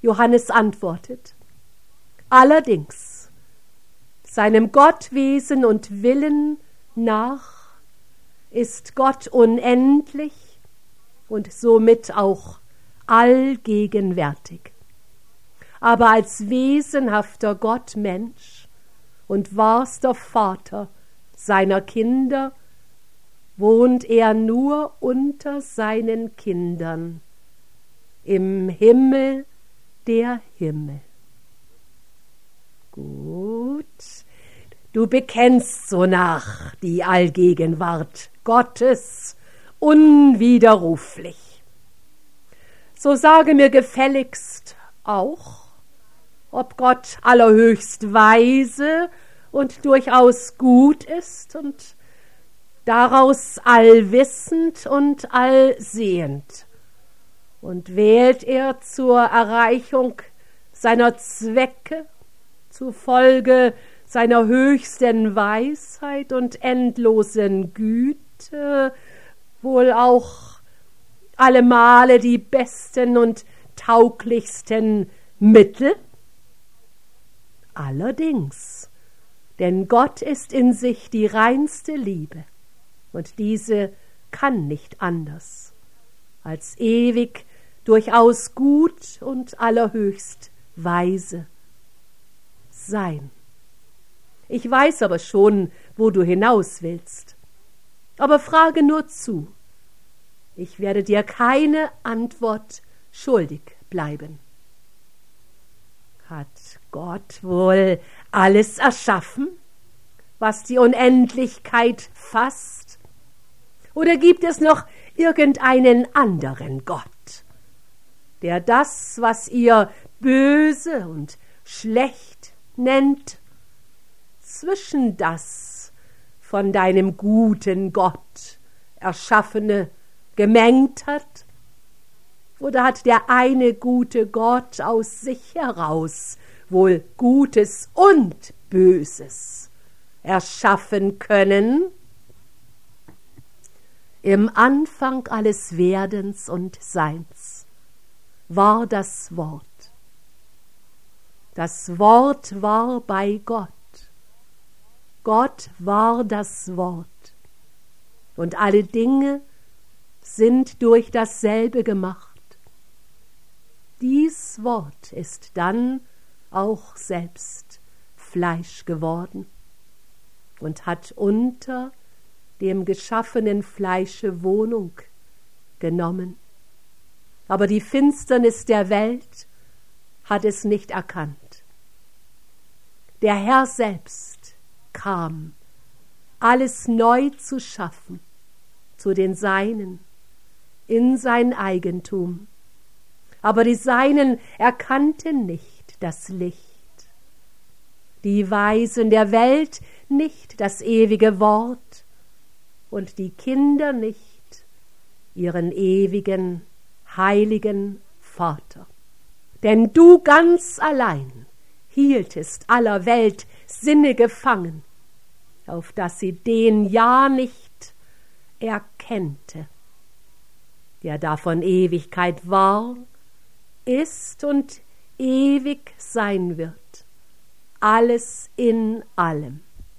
Johannes antwortet: Allerdings, seinem Gottwesen und Willen nach ist Gott unendlich und somit auch allgegenwärtig. Aber als wesenhafter Gottmensch und wahrster Vater seiner Kinder wohnt er nur unter seinen Kindern im Himmel der Himmel. Gut, du bekennst sonach die Allgegenwart Gottes unwiderruflich. So sage mir gefälligst auch, ob Gott allerhöchst weise und durchaus gut ist und daraus allwissend und allsehend. Und wählt er zur Erreichung seiner Zwecke, zufolge seiner höchsten Weisheit und endlosen Güte, wohl auch alle Male die besten und tauglichsten Mittel? Allerdings, denn Gott ist in sich die reinste Liebe, und diese kann nicht anders, als ewig durchaus gut und allerhöchst weise sein. Ich weiß aber schon, wo du hinaus willst. Aber frage nur zu. Ich werde dir keine Antwort schuldig bleiben. Hat Gott wohl alles erschaffen, was die Unendlichkeit fasst? Oder gibt es noch irgendeinen anderen Gott, der das, was ihr böse und schlecht nennt, zwischen das von deinem guten Gott Erschaffene gemengt hat? Oder hat der eine gute Gott aus sich heraus wohl Gutes und Böses erschaffen können? Im Anfang alles Werdens und Seins war das Wort. Das Wort war bei Gott. Gott war das Wort. Und alle Dinge sind durch dasselbe gemacht. Dies Wort ist dann auch selbst Fleisch geworden und hat unter dem geschaffenen Fleische Wohnung genommen. Aber die Finsternis der Welt hat es nicht erkannt. Der Herr selbst kam, alles neu zu schaffen, zu den Seinen, in sein Eigentum. Aber die Seinen erkannten nicht das Licht. Die Weisen der Welt nicht das ewige Wort und die Kinder nicht ihren ewigen, heiligen Vater. Denn du ganz allein hieltest aller Welt Sinne gefangen, auf dass sie den ja nicht erkennte, der da von Ewigkeit war, ist und ewig sein wird, alles in allem.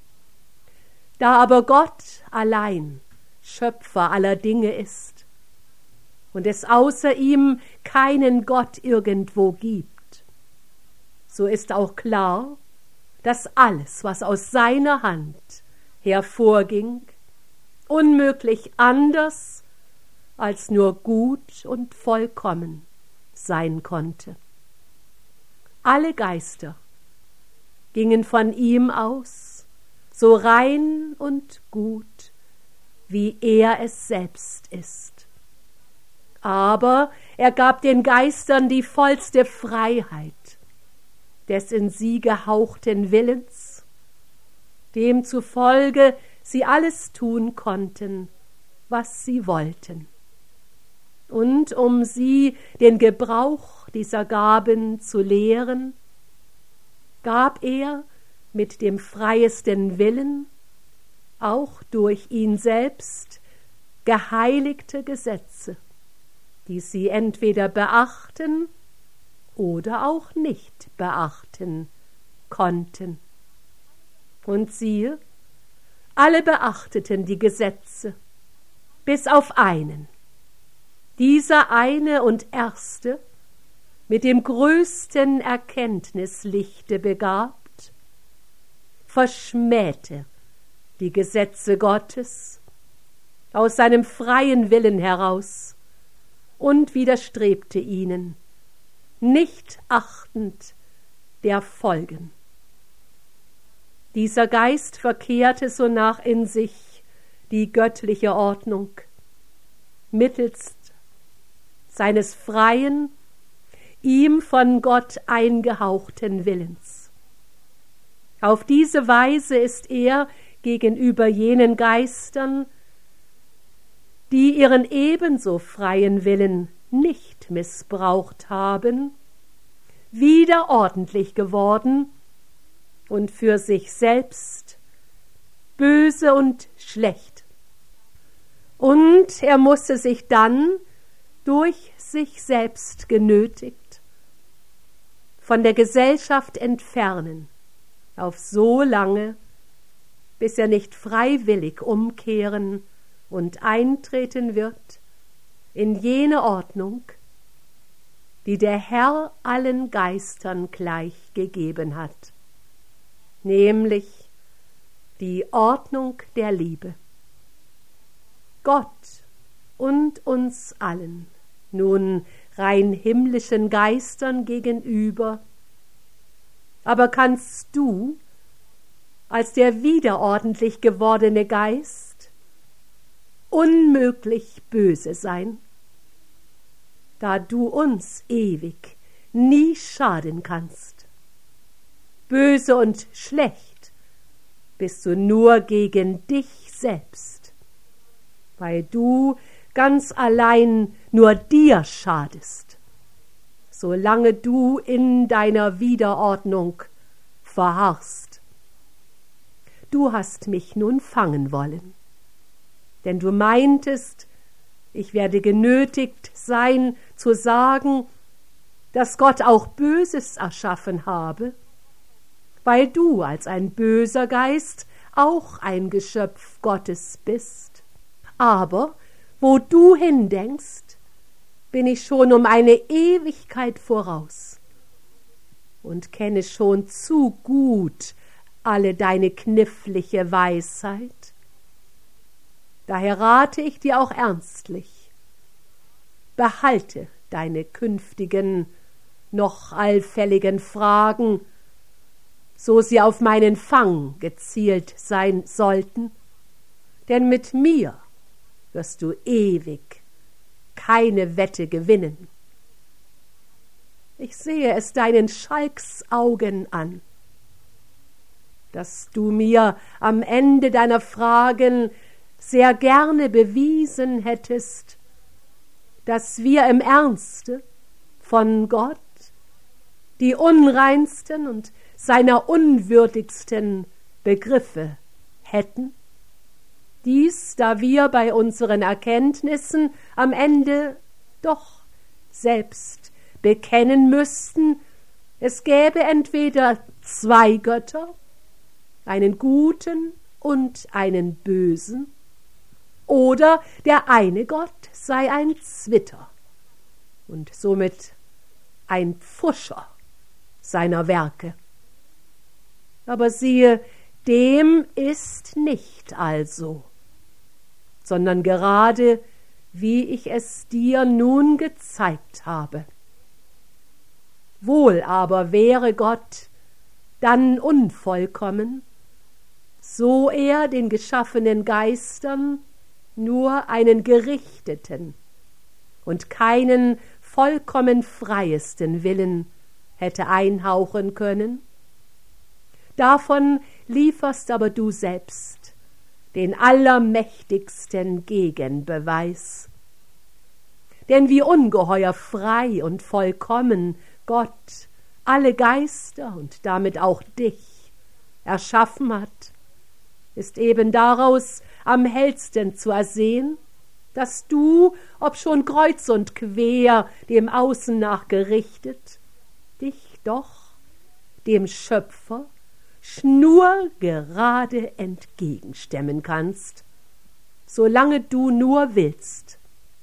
Da aber Gott allein Schöpfer aller Dinge ist und es außer ihm keinen Gott irgendwo gibt, so ist auch klar, dass alles, was aus seiner Hand hervorging, unmöglich anders als nur gut und vollkommen sein konnte. Alle Geister gingen von ihm aus, so rein und gut, wie er es selbst ist. Aber er gab den Geistern die vollste Freiheit des in sie gehauchten Willens, demzufolge sie alles tun konnten, was sie wollten. Und um sie den Gebrauch dieser Gaben zu lehren, gab er mit dem freiesten Willen, auch durch ihn selbst, geheiligte Gesetze, die sie entweder beachten oder auch nicht beachten konnten. Und siehe, alle beachteten die Gesetze, bis auf einen. Dieser eine und erste, mit dem größten Erkenntnislichte begabt, verschmähte die Gesetze Gottes aus seinem freien Willen heraus und widerstrebte ihnen, nicht achtend der Folgen. Dieser Geist verkehrte sonach in sich die göttliche Ordnung, mittelst seines freien, ihm von Gott eingehauchten Willens. Auf diese Weise ist er gegenüber jenen Geistern, die ihren ebenso freien Willen nicht missbraucht haben, wieder ordentlich geworden und für sich selbst böse und schlecht. Und er musste sich dann durch sich selbst genötigt von der Gesellschaft entfernen, auf so lange, bis er nicht freiwillig umkehren und eintreten wird in jene Ordnung, die der Herr allen Geistern gleich gegeben hat, nämlich die Ordnung der Liebe. Gott und uns allen, nun rein himmlischen Geistern gegenüber, aber kannst du, als der wiederordentlich gewordene Geist, unmöglich böse sein, da du uns ewig nie schaden kannst. Böse und schlecht bist du nur gegen dich selbst, weil du ganz allein nur dir schadest, solange du in deiner Wiederordnung verharrst. Du hast mich nun fangen wollen, denn du meintest, ich werde genötigt sein zu sagen, dass Gott auch Böses erschaffen habe, weil du als ein böser Geist auch ein Geschöpf Gottes bist. Aber wo du hindenkst, bin ich schon um eine Ewigkeit voraus und kenne schon zu gut alle deine knifflige Weisheit. Daher rate ich dir auch ernstlich, behalte deine künftigen, noch allfälligen Fragen, so sie auf meinen Fang gezielt sein sollten, denn mit mir wirst du ewig keine Wette gewinnen. Ich sehe es deinen Schalksaugen an, dass du mir am Ende deiner Fragen sehr gerne bewiesen hättest, dass wir im Ernste von Gott die unreinsten und seiner unwürdigsten Begriffe hätten. Dies, da wir bei unseren Erkenntnissen am Ende doch selbst bekennen müssten, es gäbe entweder zwei Götter, einen guten und einen bösen, oder der eine Gott sei ein Zwitter und somit ein Pfuscher seiner Werke. Aber siehe, dem ist nicht also, sondern gerade, wie ich es dir nun gezeigt habe. Wohl aber wäre Gott dann unvollkommen, so er den geschaffenen Geistern nur einen gerichteten und keinen vollkommen freiesten Willen hätte einhauchen können. Davon lieferst aber du selbst den allermächtigsten Gegenbeweis. Denn wie ungeheuer frei und vollkommen Gott alle Geister und damit auch dich erschaffen hat, ist eben daraus am hellsten zu ersehen, dass du, obschon kreuz und quer dem Außen nach gerichtet, dich doch dem Schöpfer schnurgerade entgegenstemmen kannst, solange du nur willst.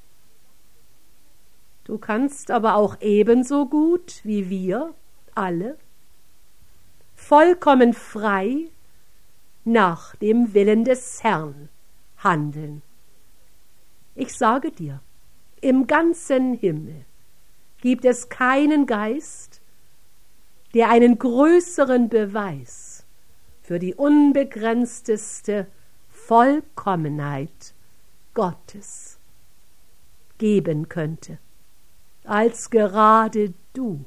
Du kannst aber auch ebenso gut wie wir alle vollkommen frei nach dem Willen des Herrn handeln. Ich sage dir, im ganzen Himmel gibt es keinen Geist, der einen größeren Beweis für die unbegrenzteste Vollkommenheit Gottes geben könnte, als gerade du.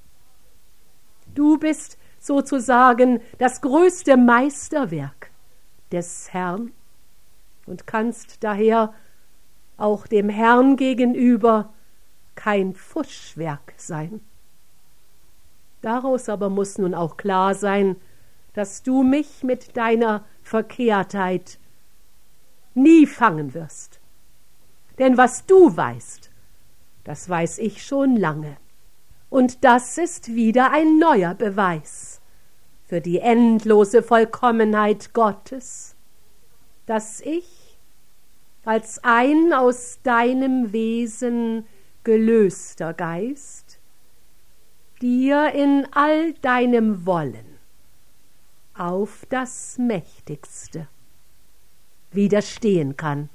Du bist sozusagen das größte Meisterwerk des Herrn und kannst daher auch dem Herrn gegenüber kein Pfuschwerk sein. Daraus aber muss nun auch klar sein, dass du mich mit deiner Verkehrtheit nie fangen wirst. Denn was du weißt, das weiß ich schon lange. Und das ist wieder ein neuer Beweis für die endlose Vollkommenheit Gottes, dass ich als ein aus deinem Wesen gelöster Geist dir in all deinem Wollen auf das Mächtigste widerstehen kann.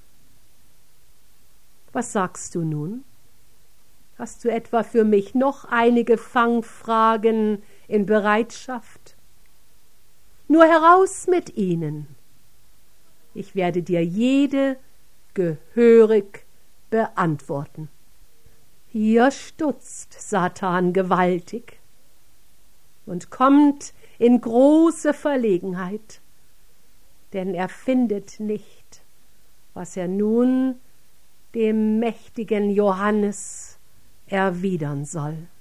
Was sagst du nun? Hast du etwa für mich noch einige Fangfragen in Bereitschaft? Nur heraus mit ihnen. Ich werde dir jede gehörig beantworten. Hier stutzt Satan gewaltig und kommt in große Verlegenheit, denn er findet nicht, was er nun dem mächtigen Johannes erwidern soll.